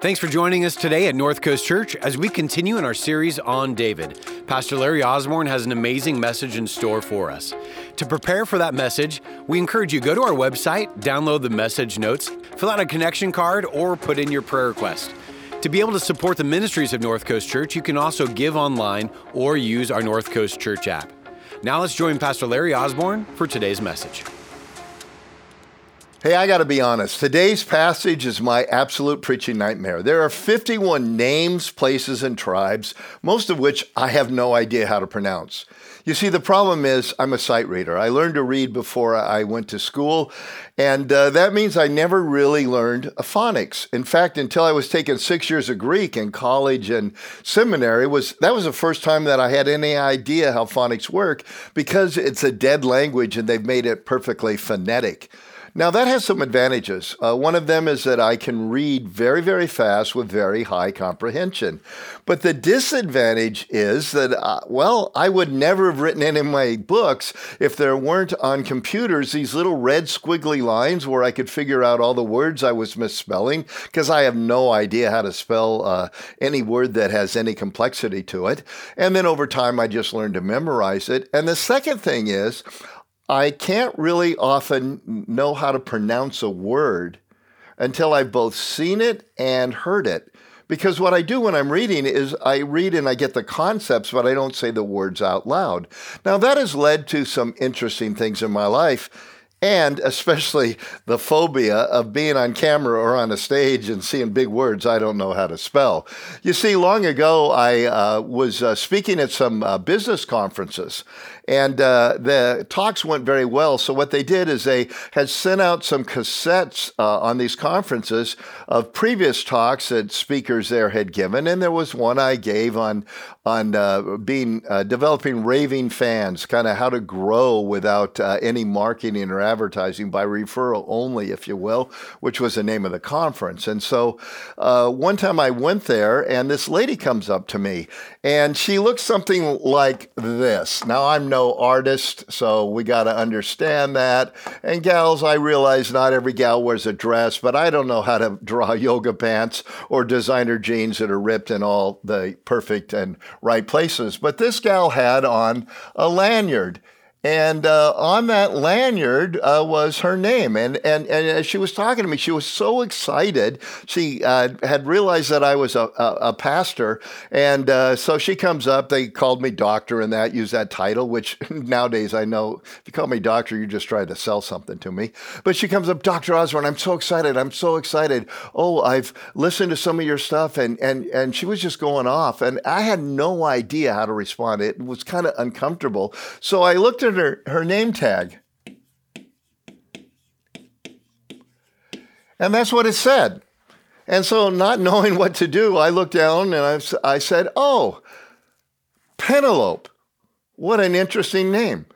Thanks for joining us today at North Coast Church as we continue in our series on David. Pastor Larry Osborne has an amazing message in store for us. To prepare for that message, we encourage you to go to our website, download the message notes, fill out a connection card, or put in your prayer request. To be able to support the ministries of North Coast Church, you can also give online or use our North Coast Church app. Now let's join Pastor Larry Osborne for today's message. Hey, I got to be honest. Today's passage is my absolute preaching nightmare. There are 51 names, places, and tribes, most of which I have no idea how to pronounce. You see, the problem is I'm a sight reader. I learned to read before I went to school, and that means I never really learned phonics. In fact, until I was taking 6 years of Greek in college and seminary, that was the first time that I had any idea how phonics work, because it's a dead language and they've made it perfectly phonetic. Now, that has some advantages. One of them is that I can read very, very fast with very high comprehension. But the disadvantage is that, I would never have written any of my books if there weren't on computers these little red squiggly lines where I could figure out all the words I was misspelling, because I have no idea how to spell any word that has any complexity to it. And then over time, I just learned to memorize it. And the second thing is, I can't really often know how to pronounce a word until I've both seen it and heard it. Because what I do when I'm reading is I read and I get the concepts, but I don't say the words out loud. Now, that has led to some interesting things in my life, and especially the phobia of being on camera or on a stage and seeing big words I don't know how to spell. You see, long ago, I was speaking at some business conferences, and the talks went very well. So what they did is they had sent out some cassettes on these conferences of previous talks that speakers there had given. And there was one I gave on developing raving fans, kind of how to grow without any marketing or advertising, by referral only, if you will, which was the name of the conference. And so one time I went there, and this lady comes up to me, and she looks something like this. Now, I'm no artist, so we got to understand that. And gals, I realize not every gal wears a dress, but I don't know how to draw yoga pants or designer jeans that are ripped in all the perfect and right places. But this gal had on a lanyard. And on that lanyard was her name. And as she was talking to me, she was so excited. She had realized that I was a pastor. And so she comes up. They called me doctor and use that title, which nowadays I know if you call me doctor, you're just trying to sell something to me. But she comes up, Dr. Osborne, I'm so excited. I'm so excited. Oh, I've listened to some of your stuff. And she was just going off. And I had no idea how to respond. It was kind of uncomfortable. So I looked at her name tag. And that's what it said. And so, not knowing what to do, I looked down and I said, oh, Penelope. What an interesting name.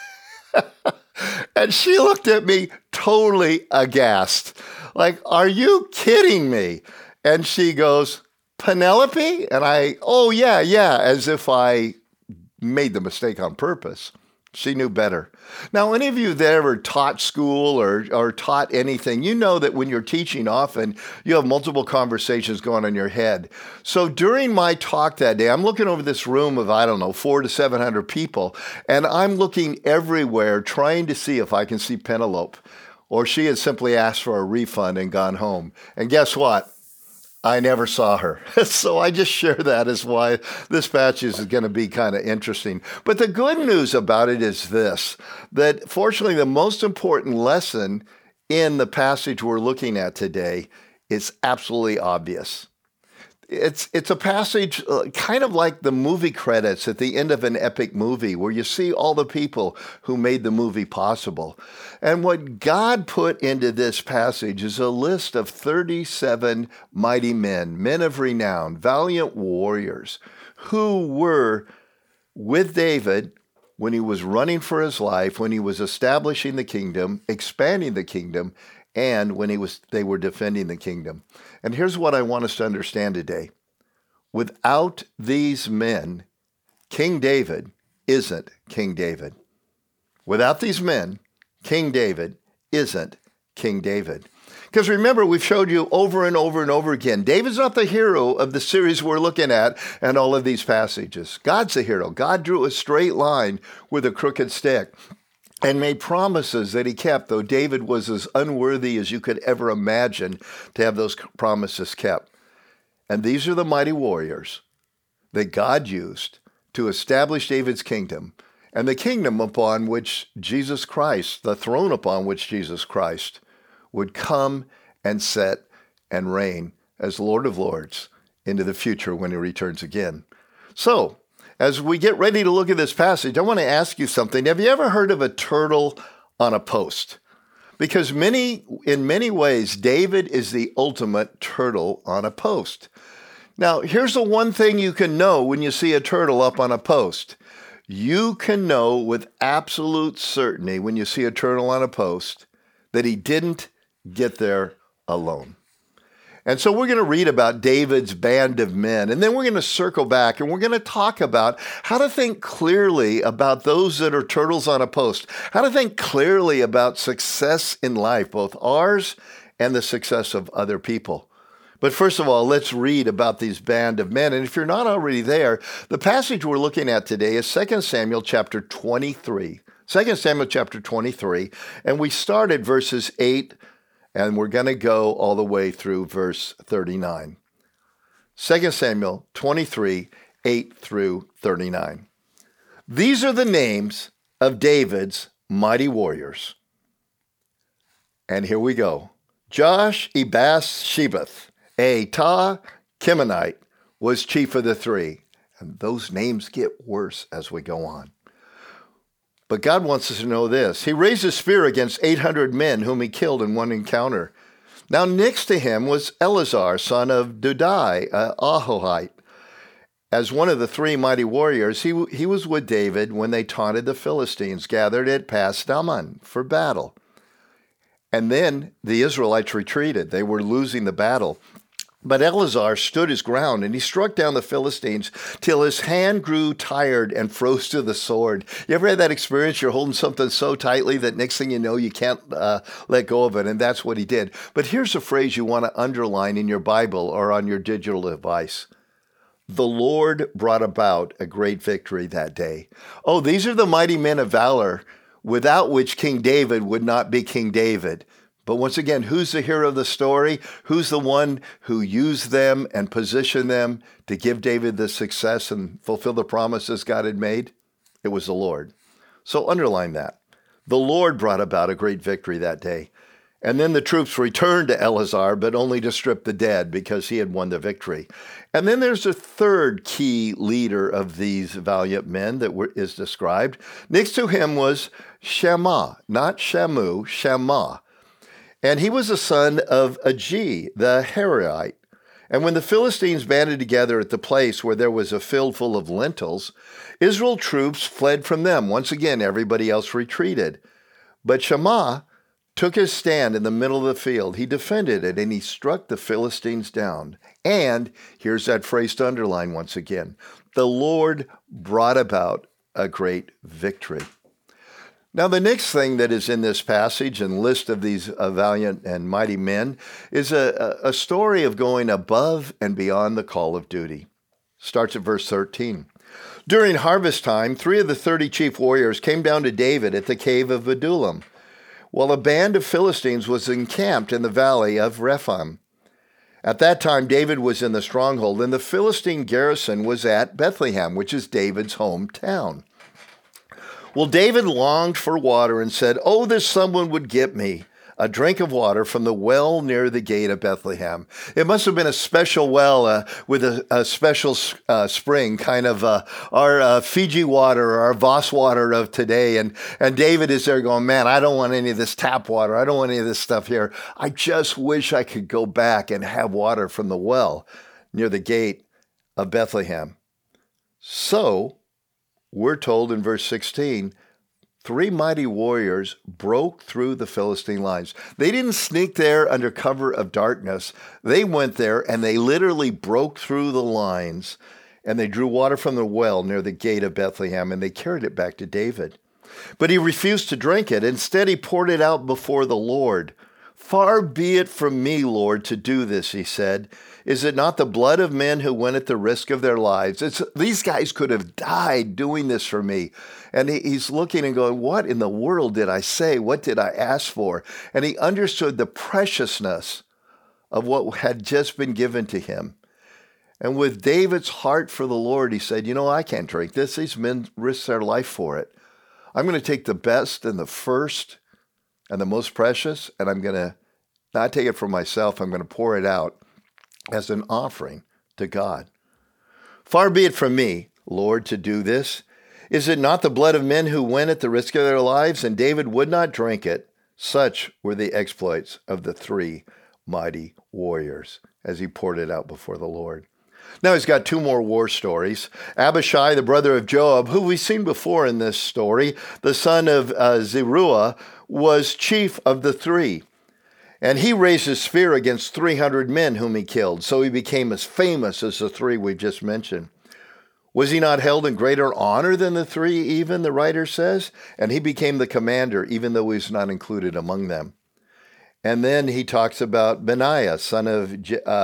And she looked at me totally aghast. Like, are you kidding me? And she goes, Penelope? And oh, yeah, as if I made the mistake on purpose. She knew better. Now, any of you that ever taught school or taught anything, you know that when you're teaching, often you have multiple conversations going on in your head. So during my talk that day, I'm looking over this room of, 400 to 700 people, and I'm looking everywhere trying to see if I can see Penelope. Or she had simply asked for a refund and gone home. And guess what? I never saw her. So I just share that as why this passage is going to be kind of interesting. But the good news about it is this, that fortunately the most important lesson in the passage we're looking at today is absolutely obvious. It's a passage kind of like the movie credits at the end of an epic movie where you see all the people who made the movie possible. And what God put into this passage is a list of 37 mighty men of renown, valiant warriors, who were with David when he was running for his life, when he was establishing the kingdom, expanding the kingdom, and when they were defending the kingdom. And here's what I want us to understand today. Without these men, King David isn't King David. Without these men, King David isn't King David. Because remember, we've showed you over and over and over again, David's not the hero of the series we're looking at and all of these passages. God's the hero. God drew a straight line with a crooked stick and made promises that he kept, though David was as unworthy as you could ever imagine to have those promises kept. And these are the mighty warriors that God used to establish David's kingdom, and the kingdom upon which Jesus Christ, the throne upon which Jesus Christ would come and set and reign as Lord of Lords into the future when he returns again. So, as we get ready to look at this passage, I want to ask you something. Have you ever heard of a turtle on a post? Because in many ways, David is the ultimate turtle on a post. Now, here's the one thing you can know when you see a turtle up on a post. You can know with absolute certainty when you see a turtle on a post that he didn't get there alone. And so we're going to read about David's band of men, and then we're going to circle back and we're going to talk about how to think clearly about those that are turtles on a post, how to think clearly about success in life, both ours and the success of other people. But first of all, let's read about these band of men. And if you're not already there, the passage we're looking at today is 2 Samuel chapter 23. 2 Samuel chapter 23, and we started verses 8, and we're going to go all the way through verse 39. 2 Samuel 23, 8 through 39. These are the names of David's mighty warriors. And here we go. Josh-Ebas-Shebeth, a Tahkemonite, was chief of the three. And those names get worse as we go on. But God wants us to know this. He raised a spear against 800 men whom he killed in one encounter. Now next to him was Eleazar, son of Dodai, Ahohite. As one of the three mighty warriors, he was with David when they taunted the Philistines, gathered at Pas Dammim for battle. And then the Israelites retreated. They were losing the battle. But Eleazar stood his ground, and he struck down the Philistines till his hand grew tired and froze to the sword. You ever had that experience? You're holding something so tightly that next thing you know, you can't let go of it, and that's what he did. But here's a phrase you want to underline in your Bible or on your digital device. The Lord brought about a great victory that day. Oh, these are the mighty men of valor, without which King David would not be King David. But once again, who's the hero of the story? Who's the one who used them and positioned them to give David the success and fulfill the promises God had made? It was the Lord. So underline that. The Lord brought about a great victory that day. And then the troops returned to Eleazar, but only to strip the dead because he had won the victory. And then there's a third key leader of these valiant men that is described. Next to him was Shammah, not Shamu, Shammah. And he was the son of Agee, the Herite. And when the Philistines banded together at the place where there was a field full of lentils, Israel troops fled from them. Once again, everybody else retreated. But Shammah took his stand in the middle of the field. He defended it, and he struck the Philistines down. And here's that phrase to underline once again. The Lord brought about a great victory. Now, the next thing that is in this passage and list of these valiant and mighty men is a story of going above and beyond the call of duty. Starts at verse 13. During harvest time, 3 of the 30 chief warriors came down to David at the cave of Adullam, while a band of Philistines was encamped in the valley of Rephaim. At that time, David was in the stronghold, and the Philistine garrison was at Bethlehem, which is David's hometown. Well, David longed for water and said, "Oh, that someone would get me a drink of water from the well near the gate of Bethlehem." It must have been a special well with a special spring, kind of our Fiji water or our Voss water of today. And David is there going, "Man, I don't want any of this tap water. I don't want any of this stuff here. I just wish I could go back and have water from the well near the gate of Bethlehem." So, we're told in verse 16, 3 mighty warriors broke through the Philistine lines. They didn't sneak there under cover of darkness. They went there and they literally broke through the lines, and they drew water from the well near the gate of Bethlehem, and they carried it back to David. But he refused to drink it. Instead, he poured it out before the Lord. Far be it from me, Lord, to do this, he said. Is it not the blood of men who went at the risk of their lives? These guys could have died doing this for me. And he's looking and going, what in the world did I say? What did I ask for? And he understood the preciousness of what had just been given to him. And with David's heart for the Lord, he said, I can't drink this. These men risked their life for it. I'm going to take the best and the first and the most precious, and I'm going to not take it for myself. I'm going to pour it out as an offering to God. Far be it from me, Lord, to do this. Is it not the blood of men who went at the risk of their lives? And David would not drink it. Such were the exploits of the three mighty warriors as he poured it out before the Lord. Now he's got two more war stories. Abishai, the brother of Joab, who we've seen before in this story, the son of Zeruiah, was chief of the three. And he raised his spear against 300 men whom he killed. So he became as famous as the three we just mentioned. Was he not held in greater honor than the three, even, the writer says? And he became the commander, even though he was not included among them. And then he talks about Benaiah, son of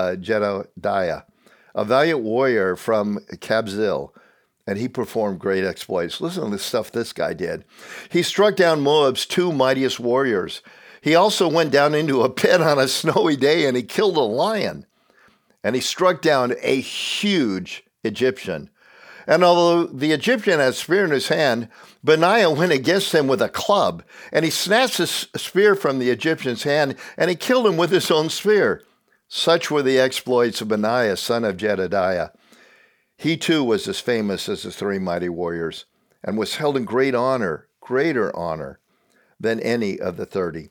Jedediah, a valiant warrior from Kabzeel, and he performed great exploits. Listen to the stuff this guy did. He struck down Moab's two mightiest warriors. He also went down into a pit on a snowy day, and he killed a lion. And he struck down a huge Egyptian. And although the Egyptian had a spear in his hand, Benaiah went against him with a club, and he snatched the spear from the Egyptian's hand, and he killed him with his own spear. Such were the exploits of Benaiah, son of Jedediah. He too was as famous as the three mighty warriors, and was held in great honor, greater honor than any of the 30.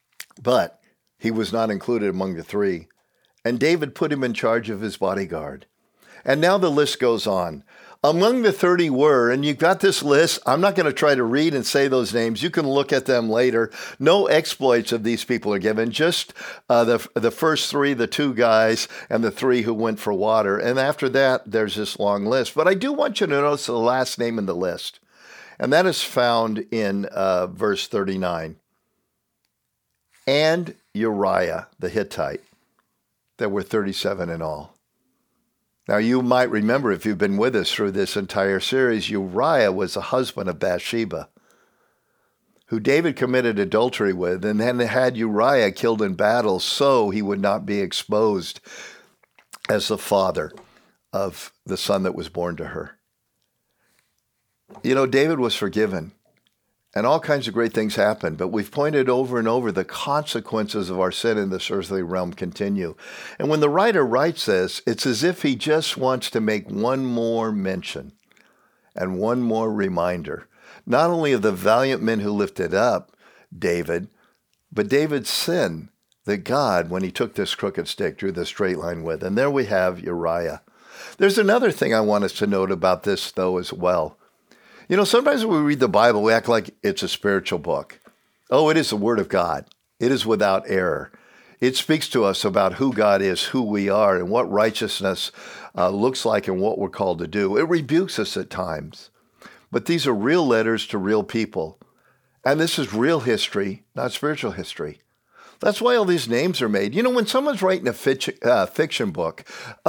But he was not included among the three, and David put him in charge of his bodyguard. And now the list goes on. Among the 30 were, and you've got this list, I'm not going to try to read and say those names. You can look at them later. No exploits of these people are given, just the first three, the two guys, and the three who went for water. And after that, there's this long list. But I do want you to notice the last name in the list, and that is found in verse 39. And Uriah the Hittite. There were 37 in all. Now, you might remember, if you've been with us through this entire series, Uriah was the husband of Bathsheba, who David committed adultery with, and then had Uriah killed in battle so he would not be exposed as the father of the son that was born to her. David was forgiven, and all kinds of great things happened, but we've pointed over and over the consequences of our sin in this earthly realm continue. And when the writer writes this, it's as if he just wants to make one more mention and one more reminder, not only of the valiant men who lifted up David, but David's sin that God, when he took this crooked stick, drew the straight line with. And there we have Uriah. There's another thing I want us to note about this, though, as well. Sometimes when we read the Bible, we act like it's a spiritual book. Oh, it is the Word of God. It is without error. It speaks to us about who God is, who we are, and what righteousness looks like and what we're called to do. It rebukes us at times. But these are real letters to real people. And this is real history, not spiritual history. That's why all these names are made. When someone's writing a fiction book,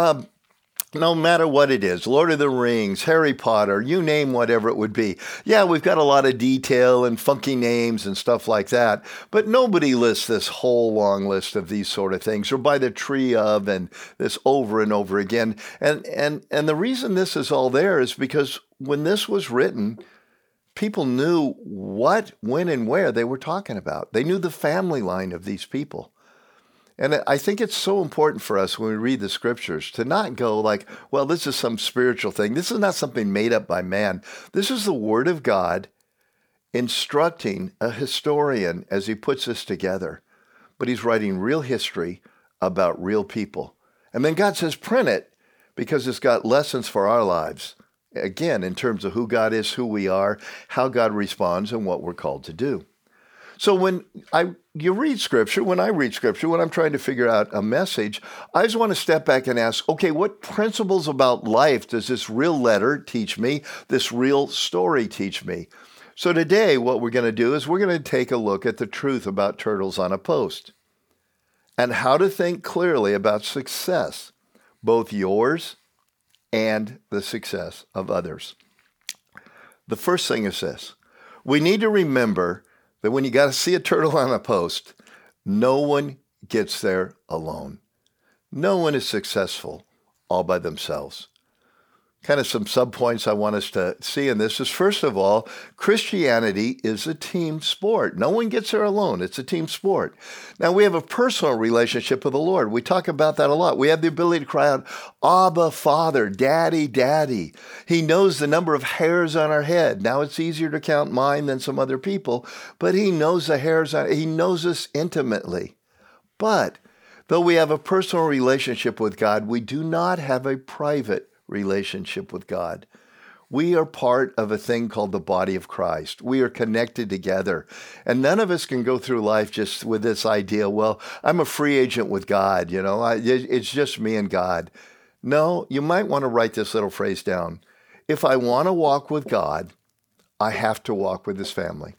no matter what it is, Lord of the Rings, Harry Potter, you name whatever it would be. Yeah, we've got a lot of detail and funky names and stuff like that, but nobody lists this whole long list of these sort of things, or by the tree of, and this over and over again. And the reason this is all there is because when this was written, people knew what, when, and where they were talking about. They knew the family line of these people. And I think it's so important for us when we read the scriptures to not go like, well, this is some spiritual thing. This is not something made up by man. This is the Word of God instructing a historian as he puts this together. But he's writing real history about real people. And then God says, print it, because it's got lessons for our lives. Again, in terms of who God is, who we are, how God responds, and what we're called to do. So when you read Scripture, when I read Scripture, when I'm trying to figure out a message, I just want to step back and ask, okay, what principles about life does this real letter teach me, this real story teach me? So today, what we're going to do is we're going to take a look at the truth about turtles on a post. and how to think clearly about success, both yours and the success of others. The first thing is this. We need to remember that when you got to see a turtle on a post, no one gets there alone. No one is successful all by themselves. Kind of some subpoints I want us to see in this is, first of all, Christianity is a team sport. No one gets there alone. It's a team sport. Now, we have a personal relationship with the Lord. We talk about that a lot. We have the ability to cry out, Abba, Father, Daddy, Daddy. He knows the number of hairs on our head. Now, it's easier to count mine than some other people, but he knows the hairs on. He knows us intimately. But though we have a personal relationship with God, we do not have a private relationship with God. We are part of a thing called the body of Christ. We are connected together. And none of us can go through life just with this idea, well, I'm a free agent with God, it's just me and God. No, you might want to write this little phrase down. If I want to walk with God, I have to walk with his family.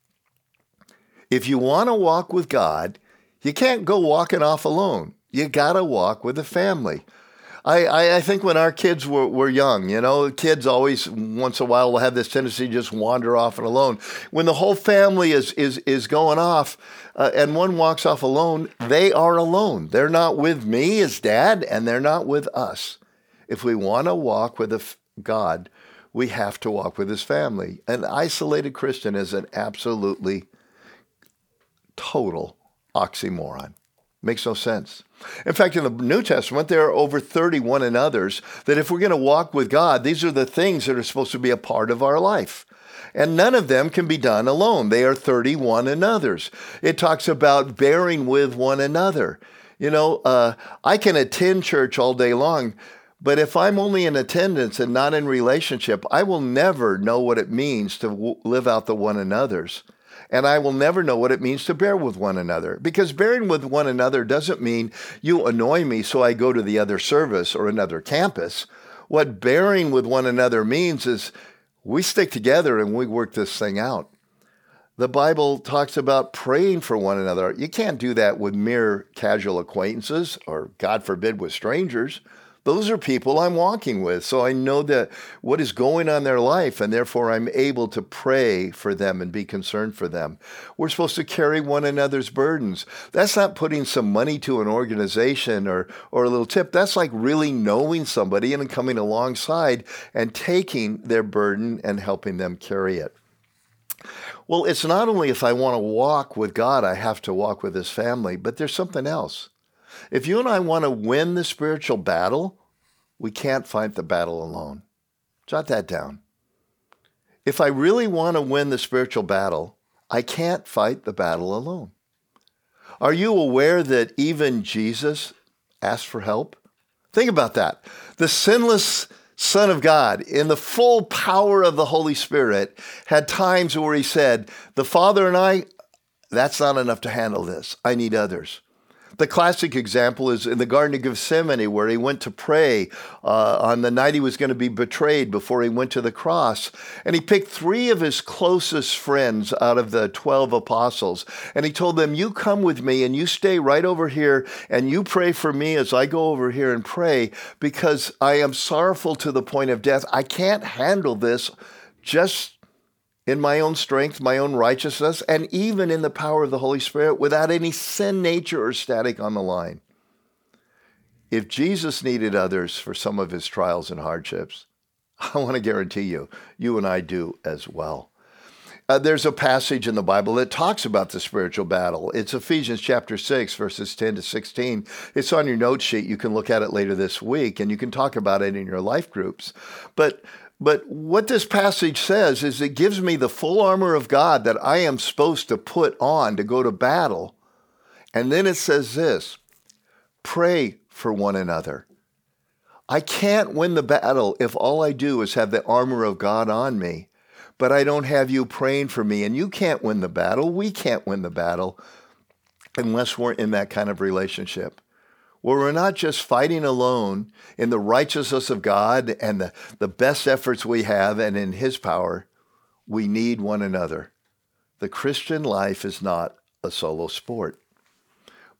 If you want to walk with God, you can't go walking off alone. You got to walk with a family. I think when our kids were young, kids always once in a while will have this tendency to just wander off and alone. When the whole family is going off and one walks off alone, they are alone. They're not with me as dad, and they're not with us. If we want to walk with God, we have to walk with his family. An isolated Christian is an absolutely total oxymoron. Makes no sense. In fact, in the New Testament, there are over 30 one another's that if we're going to walk with God, these are the things that are supposed to be a part of our life. And none of them can be done alone. They are 30 one another's. It talks about bearing with one another. I can attend church all day long, but if I'm only in attendance and not in relationship, I will never know what it means to live out the one another's. And I will never know what it means to bear with one another. Because bearing with one another doesn't mean you annoy me so I go to the other service or another campus. What bearing with one another means is we stick together and we work this thing out. The Bible talks about praying for one another. You can't do that with mere casual acquaintances or, God forbid, with strangers. Those are people I'm walking with, so I know that what is going on in their life, and therefore I'm able to pray for them and be concerned for them. We're supposed to carry one another's burdens. That's not putting some money to an organization or a little tip. That's like really knowing somebody and coming alongside and taking their burden and helping them carry it. Well, it's not only if I want to walk with God, I have to walk with his family, but there's something else. If you and I want to win the spiritual battle, we can't fight the battle alone. Jot that down. If I really want to win the spiritual battle, I can't fight the battle alone. Are you aware that even Jesus asked for help? Think about that. The sinless Son of God, in the full power of the Holy Spirit, had times where he said, the Father and I, that's not enough to handle this. I need others. The classic example is in the Garden of Gethsemane, where he went to pray on the night he was going to be betrayed before he went to the cross. And he picked 3 of his closest friends out of the 12 apostles. And he told them, you come with me and you stay right over here and you pray for me as I go over here and pray, because I am sorrowful to the point of death. I can't handle this just in my own strength, my own righteousness, and even in the power of the Holy Spirit without any sin nature or static on the line. If Jesus needed others for some of his trials and hardships, I want to guarantee you, you and I do as well. There's a passage in the Bible that talks about the spiritual battle. It's Ephesians chapter 6, verses 10 to 16. It's on your note sheet. You can look at it later this week, and you can talk about it in your life groups. But what this passage says is it gives me the full armor of God that I am supposed to put on to go to battle. And then it says this, pray for one another. I can't win the battle if all I do is have the armor of God on me, but I don't have you praying for me. And you can't win the battle. We can't win the battle unless we're in that kind of relationship, where we're not just fighting alone in the righteousness of God and the best efforts we have and in his power. We need one another. The Christian life is not a solo sport.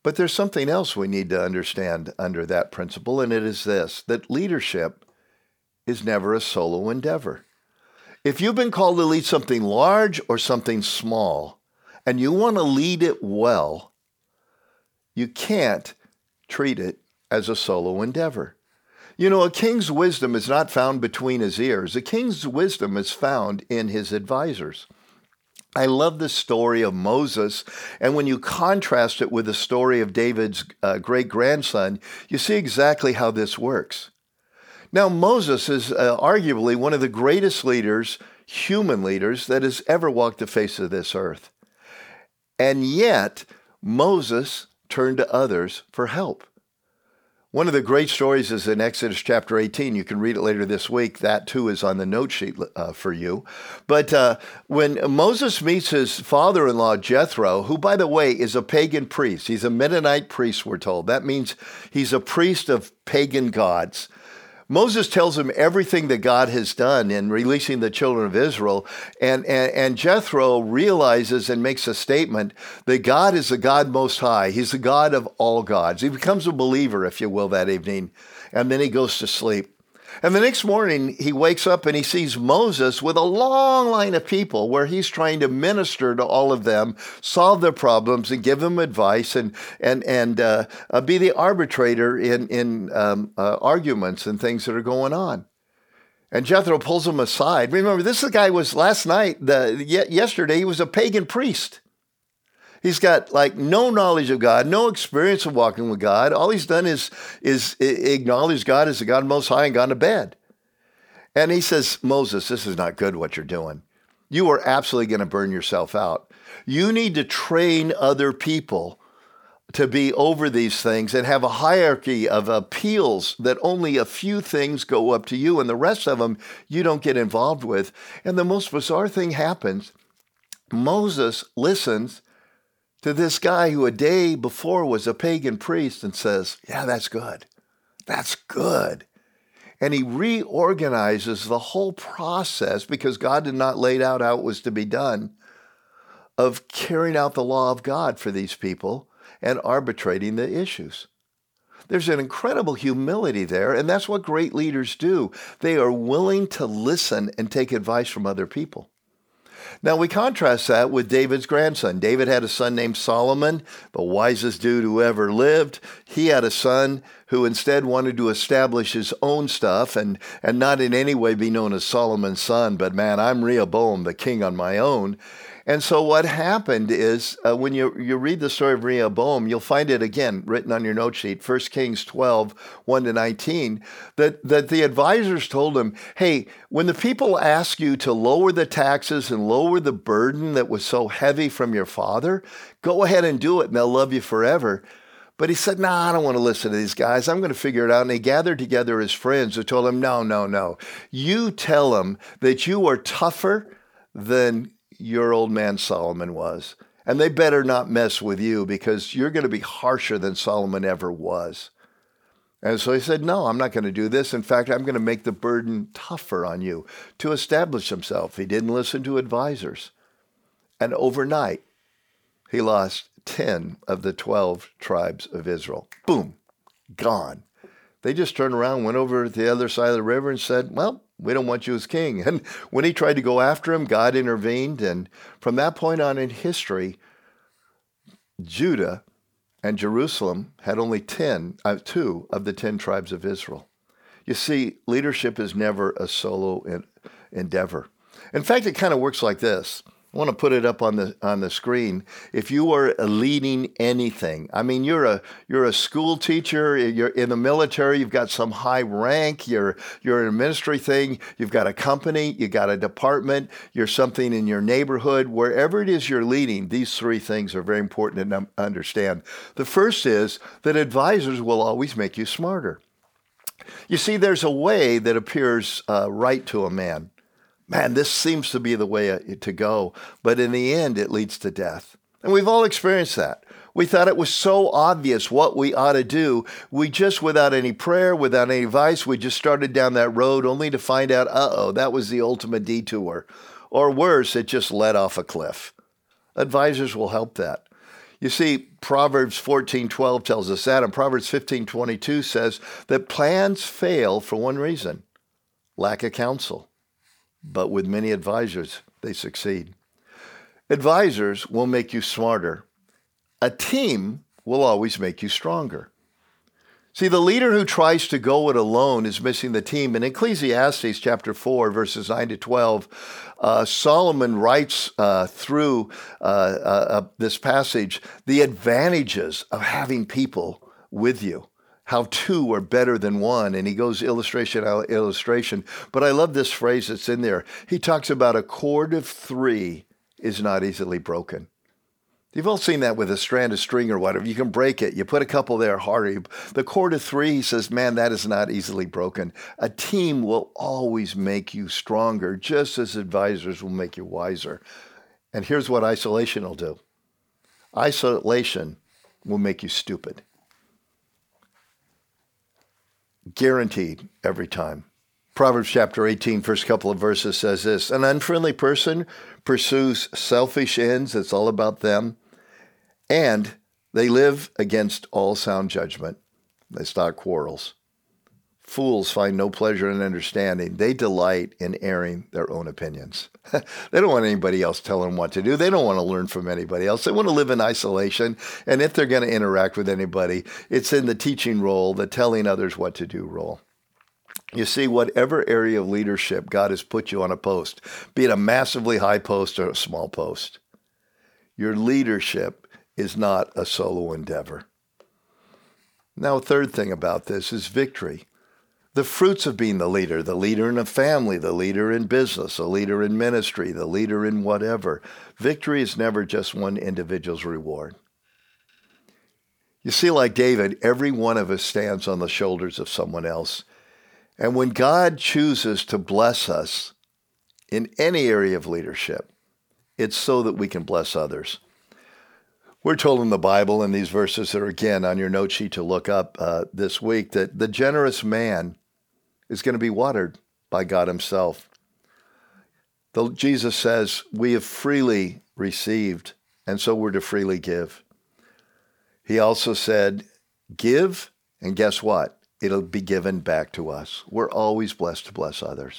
But there's something else we need to understand under that principle, and it is this, that leadership is never a solo endeavor. If you've been called to lead something large or something small, and you want to lead it well, you can't treat it as a solo endeavor. You know, a king's wisdom is not found between his ears. A king's wisdom is found in his advisors. I love the story of Moses, and when you contrast it with the story of David's great-grandson, you see exactly how this works. Now, Moses is arguably one of the greatest leaders, human leaders, that has ever walked the face of this earth. And yet, Moses turned to others for help. One of the great stories is in Exodus chapter 18. You can read it later this week. That too is on the note sheet for you. But when Moses meets his father-in-law, Jethro, who, by the way, is a pagan priest. He's a Mennonite priest, we're told. That means he's a priest of pagan gods. Moses tells him everything that God has done in releasing the children of Israel, and Jethro realizes and makes a statement that God is the God Most High. He's the God of all gods. He becomes a believer, if you will, that evening, and then he goes to sleep. And the next morning, he wakes up and he sees Moses with a long line of people where he's trying to minister to all of them, solve their problems, and give them advice and be the arbitrator in arguments and things that are going on. And Jethro pulls him aside. Remember, this guy was yesterday, he was a pagan priest. He's got no knowledge of God, no experience of walking with God. All he's done is acknowledge God as the God Most High and gone to bed. And he says, Moses, this is not good what you're doing. You are absolutely going to burn yourself out. You need to train other people to be over these things and have a hierarchy of appeals that only a few things go up to you and the rest of them you don't get involved with. And the most bizarre thing happens. Moses listens to this guy who a day before was a pagan priest and says, yeah, that's good. That's good. And he reorganizes the whole process because God did not lay out how it was to be done of carrying out the law of God for these people and arbitrating the issues. There's an incredible humility there, and that's what great leaders do. They are willing to listen and take advice from other people. Now, we contrast that with David's grandson. David had a son named Solomon, the wisest dude who ever lived. He had a son who instead wanted to establish his own stuff and not in any way be known as Solomon's son, but man, I'm Rehoboam, the king on my own. And so what happened is when you read the story of Rehoboam, you'll find it again written on your note sheet, 1 Kings 12, 1-19, that the advisors told him, hey, when the people ask you to lower the taxes and lower the burden that was so heavy from your father, go ahead and do it and they'll love you forever. But he said, I don't want to listen to these guys. I'm going to figure it out. And he gathered together his friends who told him, no. You tell them that you are tougher than your old man Solomon was. And they better not mess with you because you're going to be harsher than Solomon ever was. And so he said, no, I'm not going to do this. In fact, I'm going to make the burden tougher on you to establish himself. He didn't listen to advisors. And overnight, he lost 10 of the 12 tribes of Israel. Boom, gone. They just turned around, went over to the other side of the river and said, well, we don't want you as king. And when he tried to go after him, God intervened. And from that point on in history, Judah and Jerusalem had only 2 of the 10 tribes of Israel. You see, leadership is never a solo endeavor. In fact, it kind of works like this. I want to put it up on the screen. If you are leading anything, I mean, you're a school teacher, you're in the military, you've got some high rank, you're in a ministry thing, you've got a company, you got a department, you're something in your neighborhood, wherever it is you're leading, these 3 things are very important to understand. The first is that advisors will always make you smarter. You see, there's a way that appears right to a man. Man, this seems to be the way to go, but in the end, it leads to death. And we've all experienced that. We thought it was so obvious what we ought to do. We just, without any prayer, without any advice, we just started down that road only to find out, that was the ultimate detour. Or worse, it just led off a cliff. Advisors will help that. You see, Proverbs 14:12 tells us that, and Proverbs 15:22 says that plans fail for one reason: lack of counsel. But with many advisors, they succeed. Advisors will make you smarter. A team will always make you stronger. See, the leader who tries to go it alone is missing the team. In Ecclesiastes chapter 4, verses 9 to 12, Solomon writes through this passage the advantages of having people with you, how two are better than one. And he goes illustration. But I love this phrase that's in there. He talks about a cord of three is not easily broken. You've all seen that with a strand of string or whatever. You can break it. You put a couple there harder. The cord of three, he says, man, that is not easily broken. A team will always make you stronger, just as advisors will make you wiser. And here's what isolation will do. Isolation will make you stupid. Guaranteed every time. Proverbs chapter 18, first couple of verses says this: an unfriendly person pursues selfish ends. It's all about them. And they live against all sound judgment. They start quarrels. Fools find no pleasure in understanding. They delight in airing their own opinions. They don't want anybody else telling them what to do. They don't want to learn from anybody else. They want to live in isolation. And if they're going to interact with anybody, it's in the teaching role, the telling others what to do role. You see, whatever area of leadership God has put you on a post, be it a massively high post or a small post, your leadership is not a solo endeavor. Now, a third thing about this is victory. The fruits of being the leader in a family, the leader in business, the leader in ministry, the leader in whatever. Victory is never just one individual's reward. You see, like David, every one of us stands on the shoulders of someone else. And when God chooses to bless us in any area of leadership, it's so that we can bless others. We're told in the Bible, in these verses that are again on your note sheet to look up this week, that the generous man is going to be watered by God himself. Jesus says, we have freely received, and so we're to freely give. He also said, give, and guess what? It'll be given back to us. We're always blessed to bless others.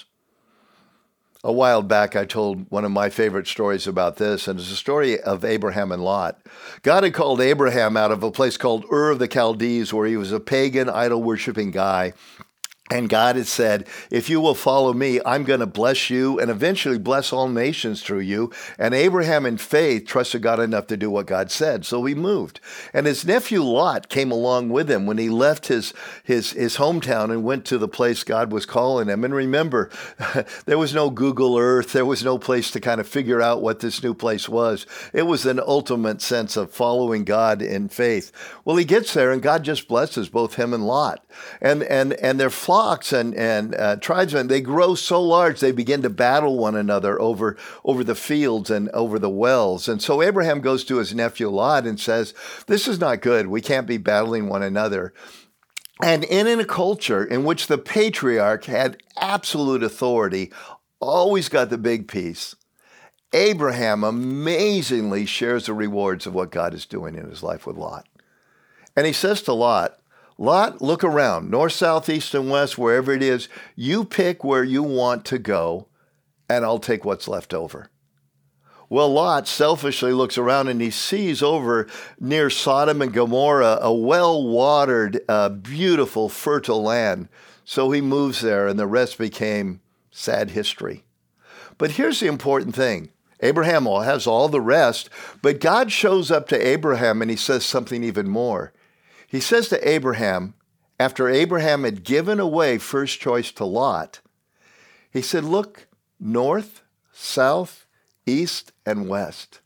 A while back, I told one of my favorite stories about this, and it's a story of Abraham and Lot. God had called Abraham out of a place called Ur of the Chaldees, where he was a pagan, idol-worshiping guy. And God had said, if you will follow me, I'm going to bless you and eventually bless all nations through you. And Abraham in faith trusted God enough to do what God said. So he moved. And his nephew Lot came along with him when he left his hometown and went to the place God was calling him. And remember, there was no Google Earth. There was no place to kind of figure out what this new place was. It was an ultimate sense of following God in faith. Well, he gets there and God just blesses both him and Lot. And their flocks and tribesmen, they grow so large they begin to battle one another over the fields and over the wells. And so Abraham goes to his nephew Lot and says, this is not good. We can't be battling one another. And in a culture in which the patriarch had absolute authority, always got the big piece, Abraham amazingly shares the rewards of what God is doing in his life with Lot. And he says to Lot, look around, north, south, east, and west, wherever it is. You pick where you want to go, and I'll take what's left over. Well, Lot selfishly looks around, and he sees over near Sodom and Gomorrah a well-watered, beautiful, fertile land. So he moves there, and the rest became sad history. But here's the important thing. Abraham has all the rest, but God shows up to Abraham, and he says something even more. He says to Abraham, after Abraham had given away first choice to Lot, he said, look, north, south, east, and west.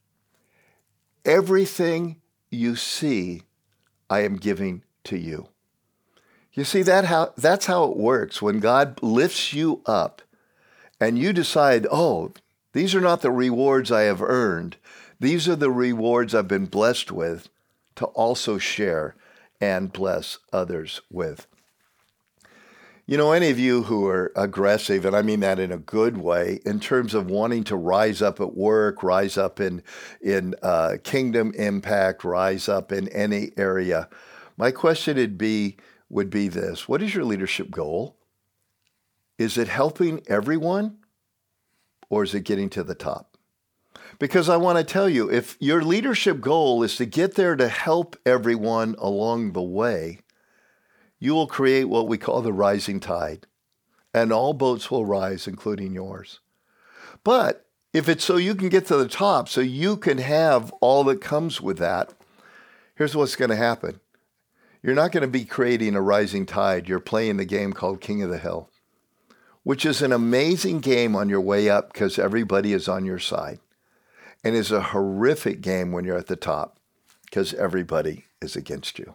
Everything you see, I am giving to you. You see, that's how it works. When God lifts you up and you decide, oh, these are not the rewards I have earned. These are the rewards I've been blessed with to also share and bless others with. Any of you who are aggressive, and I mean that in a good way, in terms of wanting to rise up at work, rise up in kingdom impact, rise up in any area, my question would be this: what is your leadership goal? Is it helping everyone, or is it getting to the top? Because I want to tell you, if your leadership goal is to get there to help everyone along the way, you will create what we call the rising tide, and all boats will rise, including yours. But if it's so you can get to the top, so you can have all that comes with that, here's what's going to happen. You're not going to be creating a rising tide. You're playing the game called King of the Hill, which is an amazing game on your way up because everybody is on your side, and is a horrific game when you're at the top because everybody is against you.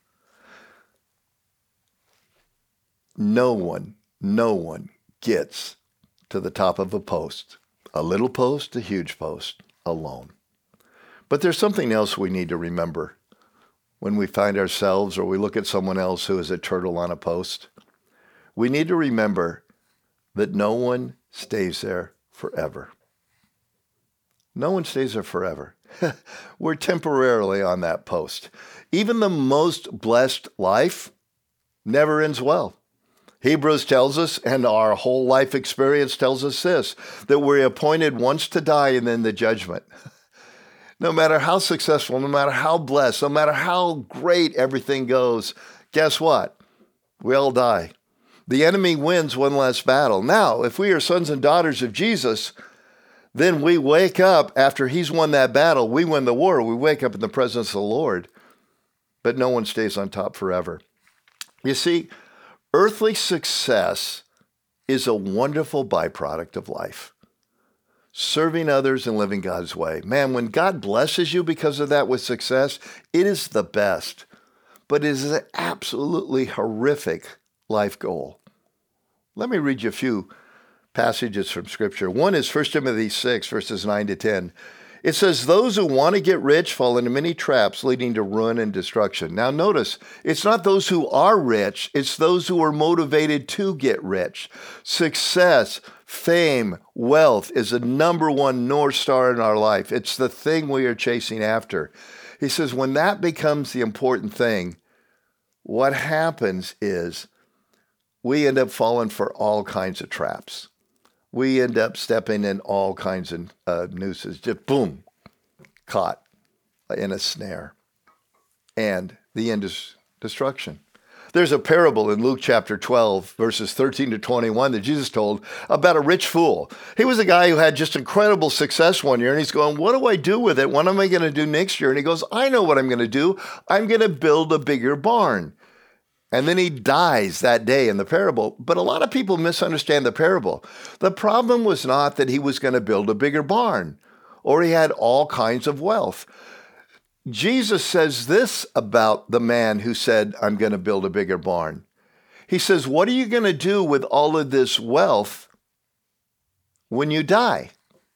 No one gets to the top of a little post, a huge post, alone. But there's something else we need to remember when we find ourselves or we look at someone else who is a turtle on a post. We need to remember that no one stays there forever. No one stays there forever. We're temporarily on that post. Even the most blessed life never ends well. Hebrews tells us, and our whole life experience tells us this, that we're appointed once to die and then the judgment. No matter how successful, no matter how blessed, no matter how great everything goes, guess what? We all die. The enemy wins one last battle. Now, if we are sons and daughters of Jesus, then we wake up after he's won that battle. We win the war. We wake up in the presence of the Lord. But no one stays on top forever. You see, earthly success is a wonderful byproduct of life. Serving others and living God's way. Man, when God blesses you because of that with success, it is the best. But it is an absolutely horrific life goal. Let me read you a few passages from Scripture. One is 1 Timothy 6, verses 9 to 10. It says, those who want to get rich fall into many traps leading to ruin and destruction. Now notice, it's not those who are rich, it's those who are motivated to get rich. Success, fame, wealth is the number one North Star in our life. It's the thing we are chasing after. He says, when that becomes the important thing, what happens is we end up falling for all kinds of traps. We end up stepping in all kinds of nooses. Just boom, caught in a snare. And the end is destruction. There's a parable in Luke chapter 12, verses 13 to 21 that Jesus told about a rich fool. He was a guy who had just incredible success one year, and he's going, what do I do with it? What am I going to do next year? And he goes, I know what I'm going to do. I'm going to build a bigger barn. And then he dies that day in the parable. But a lot of people misunderstand the parable. The problem was not that he was going to build a bigger barn or he had all kinds of wealth. Jesus says this about the man who said, I'm going to build a bigger barn. He says, what are you going to do with all of this wealth when you die?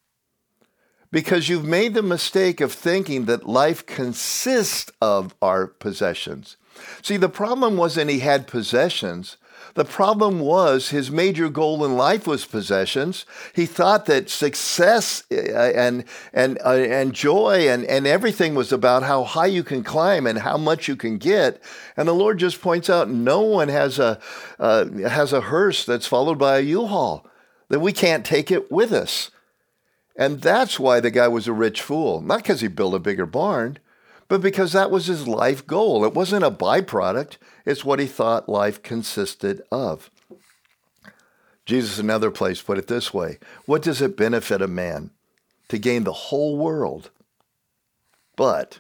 Because you've made the mistake of thinking that life consists of our possessions. See, the problem wasn't he had possessions. The problem was his major goal in life was possessions. He thought that success and joy and everything was about how high you can climb and how much you can get. And the Lord just points out no one has a hearse that's followed by a U-Haul, that we can't take it with us. And that's why the guy was a rich fool. Not because he built a bigger barn, but because that was his life goal. It wasn't a byproduct. It's what he thought life consisted of. Jesus, in another place, put it this way. What does it benefit a man to gain the whole world, but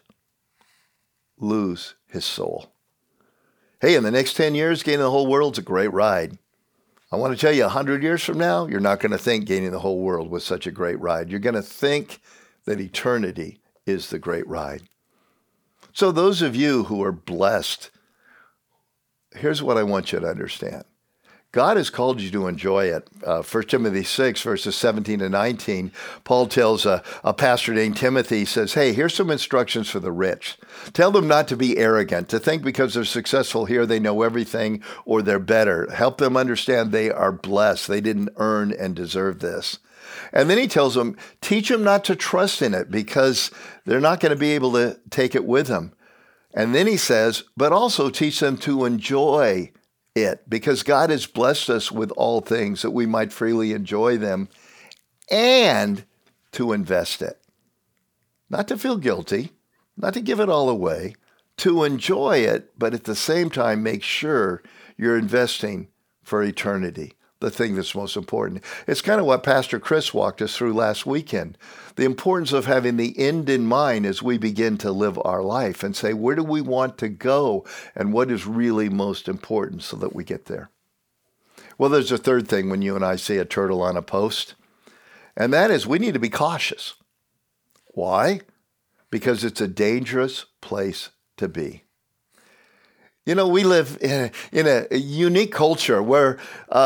lose his soul? Hey, in the next 10 years, gaining the whole world's a great ride. I want to tell you, 100 years from now, you're not going to think gaining the whole world was such a great ride. You're going to think that eternity is the great ride. So those of you who are blessed, here's what I want you to understand. God has called you to enjoy it. 1 Timothy 6, verses 17 to 19, Paul tells a pastor named Timothy, he says, hey, here's some instructions for the rich. Tell them not to be arrogant, to think because they're successful here, they know everything or they're better. Help them understand they are blessed. They didn't earn and deserve this. And then he tells them, teach them not to trust in it because they're not going to be able to take it with them. And then he says, but also teach them to enjoy it because God has blessed us with all things that we might freely enjoy them and to invest it. Not to feel guilty, not to give it all away, to enjoy it, but at the same time, make sure you're investing for eternity, the thing that's most important. It's kind of what Pastor Chris walked us through last weekend, the importance of having the end in mind as we begin to live our life and say, where do we want to go and what is really most important so that we get there? Well, there's a third thing when you and I see a turtle on a post, and that is we need to be cautious. Why? Because it's a dangerous place to be. You know, we live in a unique culture where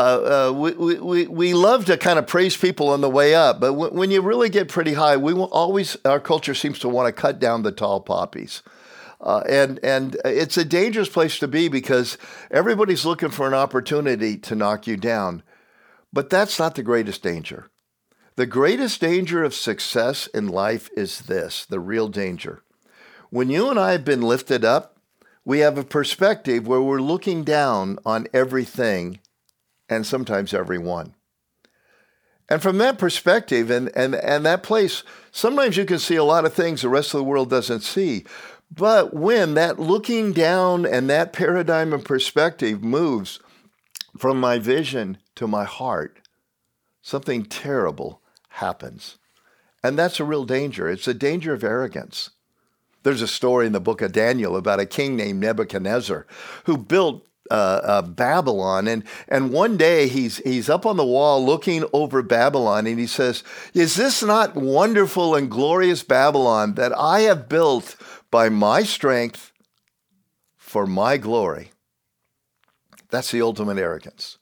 we love to kind of praise people on the way up, but when you really get pretty high, our culture seems to want to cut down the tall poppies. And it's a dangerous place to be because everybody's looking for an opportunity to knock you down. But that's not the greatest danger. The greatest danger of success in life is this, the real danger. When you and I have been lifted up, we have a perspective where we're looking down on everything and sometimes everyone. And from that perspective and that place, sometimes you can see a lot of things the rest of the world doesn't see. But when that looking down and that paradigm and perspective moves from my vision to my heart, something terrible happens. And that's a real danger. It's a danger of arrogance. There's a story in the book of Daniel about a king named Nebuchadnezzar who built Babylon. And one day he's up on the wall looking over Babylon and he says, is this not wonderful and glorious Babylon that I have built by my strength for my glory? That's the ultimate arrogance.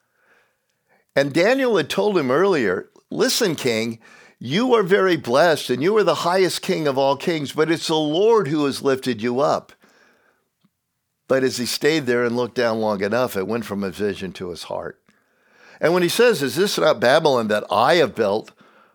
And Daniel had told him earlier, listen, king, you are very blessed and you are the highest king of all kings, but it's the Lord who has lifted you up. But as he stayed there and looked down long enough, it went from his vision to his heart. And when he says, is this not Babylon that I have built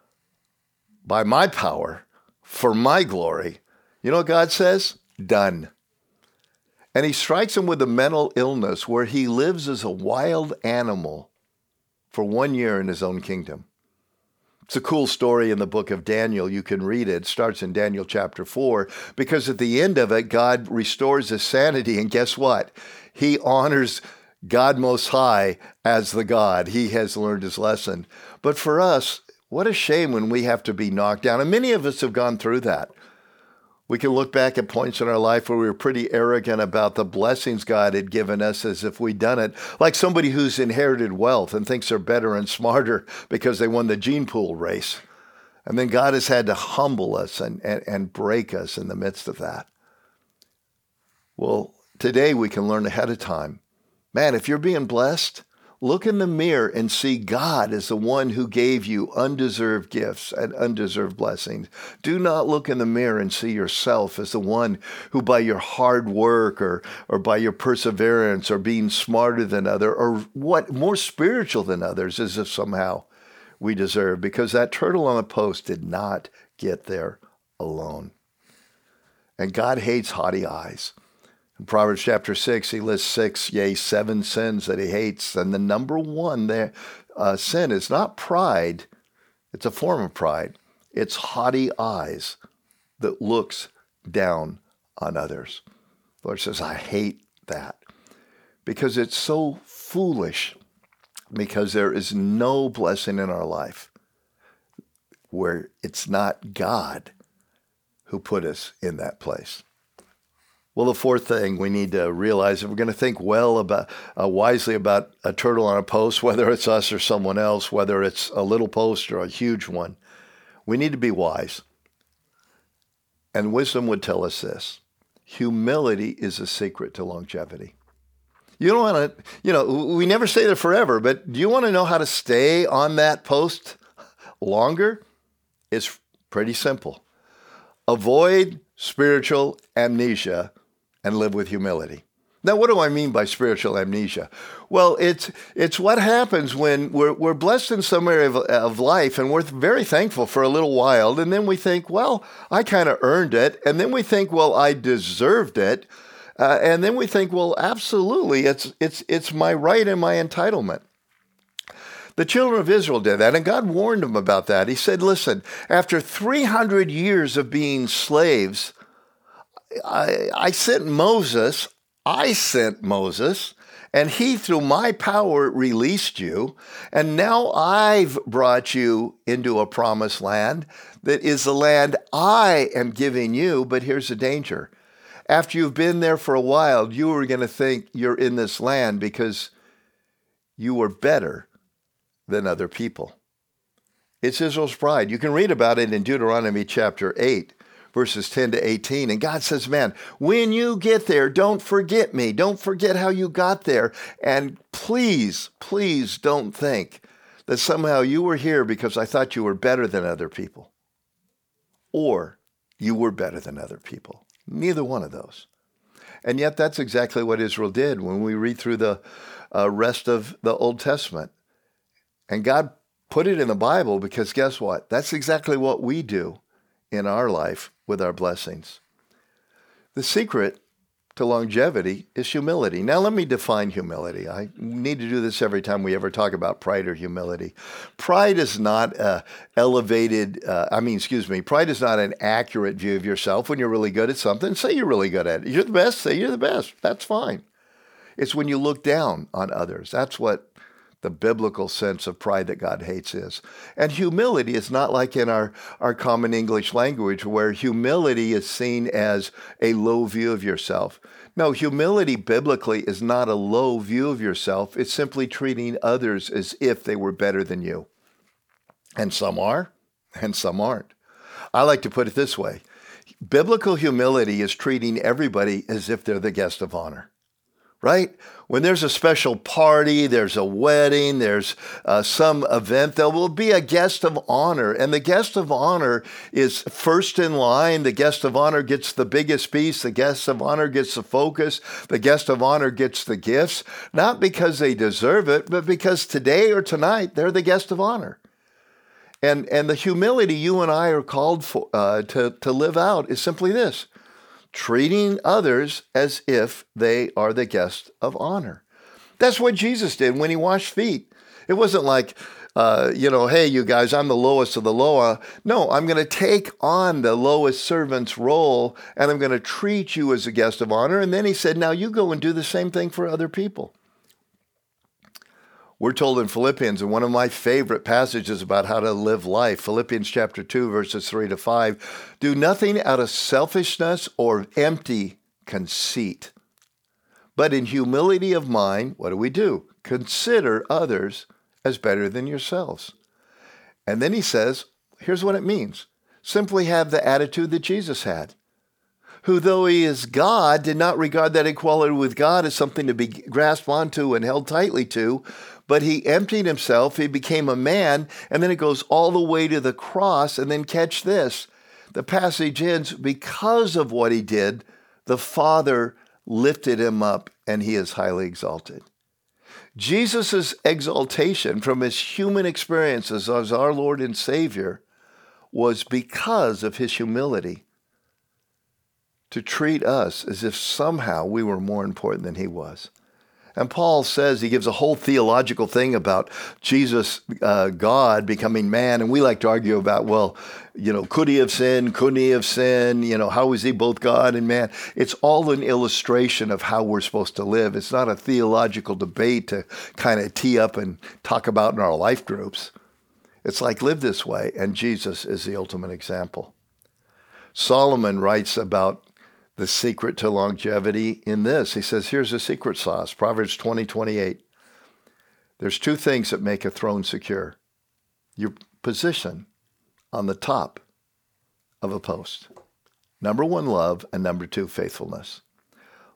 by my power for my glory? You know what God says? Done. And he strikes him with a mental illness where he lives as a wild animal for 1 year in his own kingdom. It's a cool story in the book of Daniel. You can read it. It starts in Daniel chapter 4, because at the end of it, God restores his sanity. And guess what? He honors God Most High as the God. He has learned his lesson. But for us, what a shame when we have to be knocked down. And many of us have gone through that. We can look back at points in our life where we were pretty arrogant about the blessings God had given us as if we'd done it, like somebody who's inherited wealth and thinks they're better and smarter because they won the gene pool race. And then God has had to humble us and break us in the midst of that. Well, today we can learn ahead of time. Man, if you're being blessed, look in the mirror and see God as the one who gave you undeserved gifts and undeserved blessings. Do not look in the mirror and see yourself as the one who by your hard work or by your perseverance or being smarter than others or what more spiritual than others as if somehow we deserve, because that turtle on the post did not get there alone. And God hates haughty eyes. In Proverbs chapter 6, he lists 7 sins that he hates. And the number one sin is not pride. It's a form of pride. It's haughty eyes that looks down on others. The Lord says, I hate that because it's so foolish, because there is no blessing in our life where it's not God who put us in that place. Well, the fourth thing we need to realize, if we're going to think wisely about a turtle on a post, whether it's us or someone else, whether it's a little post or a huge one, we need to be wise. And wisdom would tell us this: humility is a secret to longevity. You don't want to, we never stay there forever, but do you want to know how to stay on that post longer? It's pretty simple. Avoid spiritual amnesia and live with humility. Now, what do I mean by spiritual amnesia? Well, it's what happens when we're blessed in some area of life and we're very thankful for a little while, and then we think, well, I kind of earned it, and then we think, well, I deserved it, and then we think, well, absolutely, it's my right and my entitlement. The children of Israel did that, and God warned them about that. He said, listen, after 300 years of being slaves, I sent Moses, and he, through my power, released you. And now I've brought you into a promised land that is the land I am giving you. But here's the danger. After you've been there for a while, you are going to think you're in this land because you were better than other people. It's Israel's pride. You can read about it in Deuteronomy chapter 8. Verses 10 to 18. And God says, man, when you get there, don't forget me. Don't forget how you got there. And please, please don't think that somehow you were here because I thought you were better than other people. Or you were better than other people. Neither one of those. And yet that's exactly what Israel did when we read through the rest of the Old Testament. And God put it in the Bible because guess what? That's exactly what we do in our life with our blessings. The secret to longevity is humility. Now let me define humility. I need to do this every time we ever talk about pride or humility. Pride is not pride is not an accurate view of yourself. When you're really good at something, say you're really good at it. You're the best, say you're the best. That's fine. It's when you look down on others. That's what the biblical sense of pride that God hates is. And humility is not like in our common English language where humility is seen as a low view of yourself. No, humility biblically is not a low view of yourself. It's simply treating others as if they were better than you. And some are, and some aren't. I like to put it this way. Biblical humility is treating everybody as if they're the guest of honor. Right? When there's a special party, there's a wedding, there's some event, there will be a guest of honor. And the guest of honor is first in line. The guest of honor gets the biggest piece. The guest of honor gets the focus. The guest of honor gets the gifts, not because they deserve it, but because today or tonight, they're the guest of honor. And the humility you and I are called for, to live out is simply this. Treating others as if they are the guest of honor. That's what Jesus did when he washed feet. It wasn't like, hey, you guys, I'm the lowest of the low. No, I'm going to take on the lowest servant's role, and I'm going to treat you as a guest of honor. And then he said, now you go and do the same thing for other people. We're told in Philippians, and one of my favorite passages about how to live life, Philippians chapter 2, verses 3 to 5, do nothing out of selfishness or empty conceit, but in humility of mind, what do? Consider others as better than yourselves. And then he says, here's what it means. Simply have the attitude that Jesus had, who, though he is God, did not regard that equality with God as something to be grasped onto and held tightly to, but he emptied himself, he became a man, and then it goes all the way to the cross, and then catch this. The passage ends, because of what he did, the Father lifted him up, and he is highly exalted. Jesus' exaltation from his human experiences as our Lord and Savior was because of his humility to treat us as if somehow we were more important than he was. And Paul says, he gives a whole theological thing about Jesus, God, becoming man. And we like to argue about, could he have sinned? Couldn't he have sinned? How is he both God and man? It's all an illustration of how we're supposed to live. It's not a theological debate to kind of tee up and talk about in our life groups. It's like, live this way. And Jesus is the ultimate example. Solomon writes about the secret to longevity in this. He says, here's the secret sauce, Proverbs 20:28. There's two things that make a throne secure. Your position on the top of a post. Number one, love, and number two, faithfulness.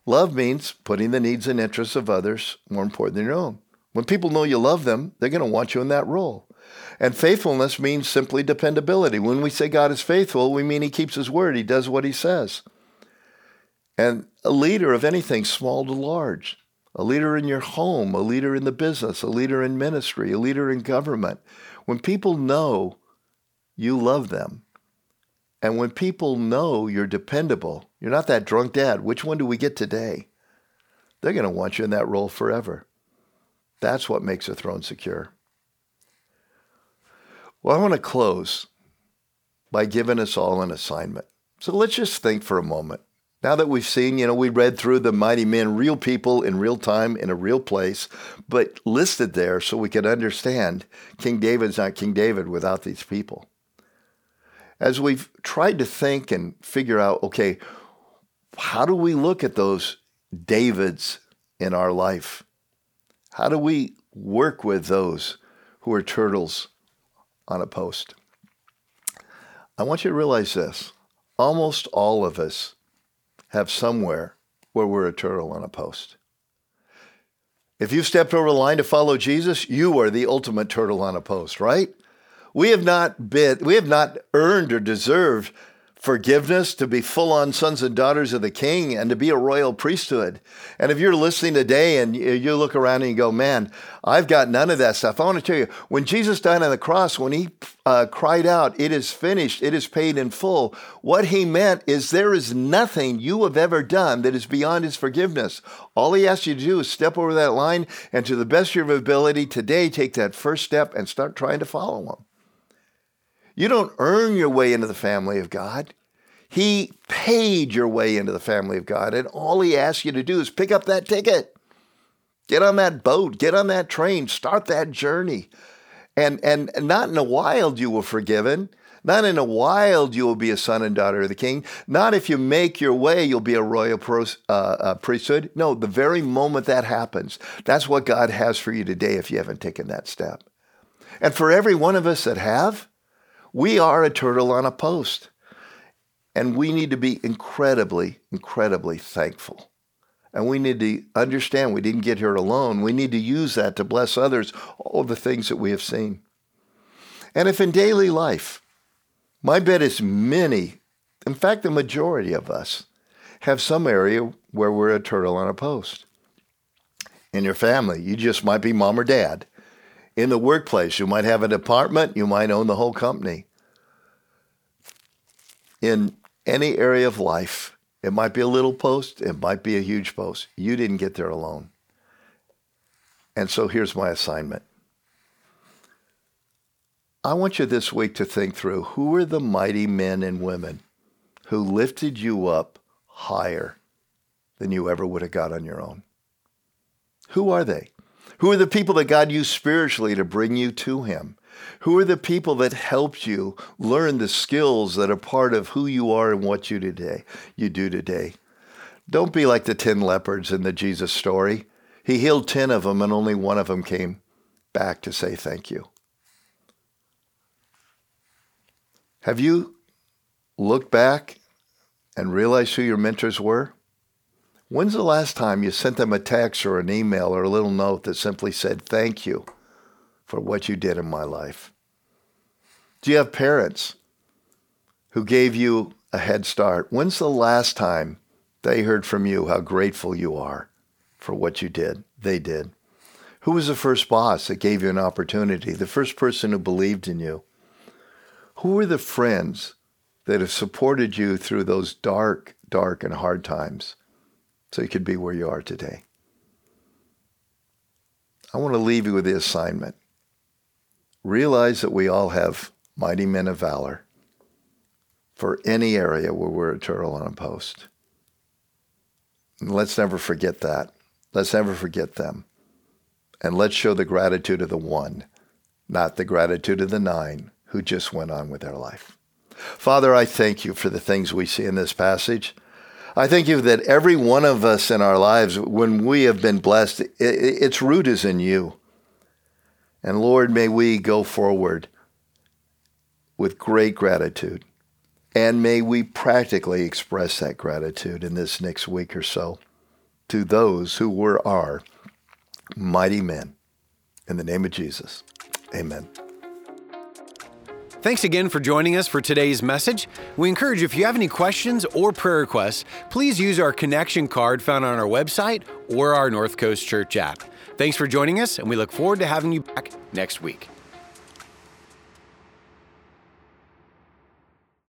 Love means putting the needs and interests of others more important than your own. When people know you love them, they're going to want you in that role. And faithfulness means simply dependability. When we say God is faithful, we mean he keeps his word. He does what he says. And a leader of anything, small to large, a leader in your home, a leader in the business, a leader in ministry, a leader in government. When people know you love them, and when people know you're dependable, you're not that drunk dad, which one do we get today? They're going to want you in that role forever. That's what makes a throne secure. Well, I want to close by giving us all an assignment. So let's just think for a moment. Now that we've seen, we read through the mighty men, real people in real time, in a real place, but listed there so we could understand King David's not King David without these people. As we've tried to think and figure out, okay, how do we look at those Davids in our life? How do we work with those who are turtles on a post? I want you to realize this. Almost all of us have somewhere where we're a turtle on a post. If you stepped over the line to follow Jesus, you are the ultimate turtle on a post, right? We have not earned or deserved forgiveness to be full-on sons and daughters of the King and to be a royal priesthood. And if you're listening today and you look around and you go, man, I've got none of that stuff. I want to tell you, when Jesus died on the cross, when he cried out, it is finished, it is paid in full, what he meant is there is nothing you have ever done that is beyond his forgiveness. All he asks you to do is step over that line and to the best of your ability today, take that first step and start trying to follow him. You don't earn your way into the family of God. He paid your way into the family of God, and all he asks you to do is pick up that ticket. Get on that boat, get on that train, start that journey. And not in a while you will forgiven. Not in a while you will be a son and daughter of the King. Not if you make your way, you'll be a royal priesthood. No, the very moment that happens, that's what God has for you today if you haven't taken that step. And for every one of us that have, we are a turtle on a post. And we need to be incredibly, incredibly thankful. And we need to understand we didn't get here alone. We need to use that to bless others, all the things that we have seen. And if in daily life, my bet is many, in fact, the majority of us, have some area where we're a turtle on a post. In your family, you just might be mom or dad. In the workplace, you might have an department, you might own the whole company. In any area of life, it might be a little post, it might be a huge post. You didn't get there alone. And so here's my assignment. I want you this week to think through who are the mighty men and women who lifted you up higher than you ever would have got on your own. Who are they? Who are the people that God used spiritually to bring you to him? Who are the people that helped you learn the skills that are part of who you are and what you do today? Don't be like the 10 lepers in the Jesus story. He healed 10 of them and only one of them came back to say thank you. Have you looked back and realized who your mentors were? When's the last time you sent them a text or an email or a little note that simply said, thank you for what you did in my life? Do you have parents who gave you a head start? When's the last time they heard from you how grateful you are for what you did? They did. Who was the first boss that gave you an opportunity? The first person who believed in you? Who are the friends that have supported you through those dark, dark and hard times so you could be where you are today? I want to leave you with the assignment. Realize that we all have mighty men of valor for any area where we're a turtle on a post. And let's never forget that. Let's never forget them. And let's show the gratitude of the one, not the gratitude of the 9 who just went on with their life. Father, I thank you for the things we see in this passage. I thank you that every one of us in our lives, when we have been blessed, its root is in you. And Lord, may we go forward with great gratitude. And may we practically express that gratitude in this next week or so. to those who were our mighty men. In the name of Jesus, amen. Thanks again for joining us for today's message. We encourage you, if you have any questions or prayer requests, please use our connection card found on our website or our North Coast Church app. Thanks for joining us, and we look forward to having you back next week.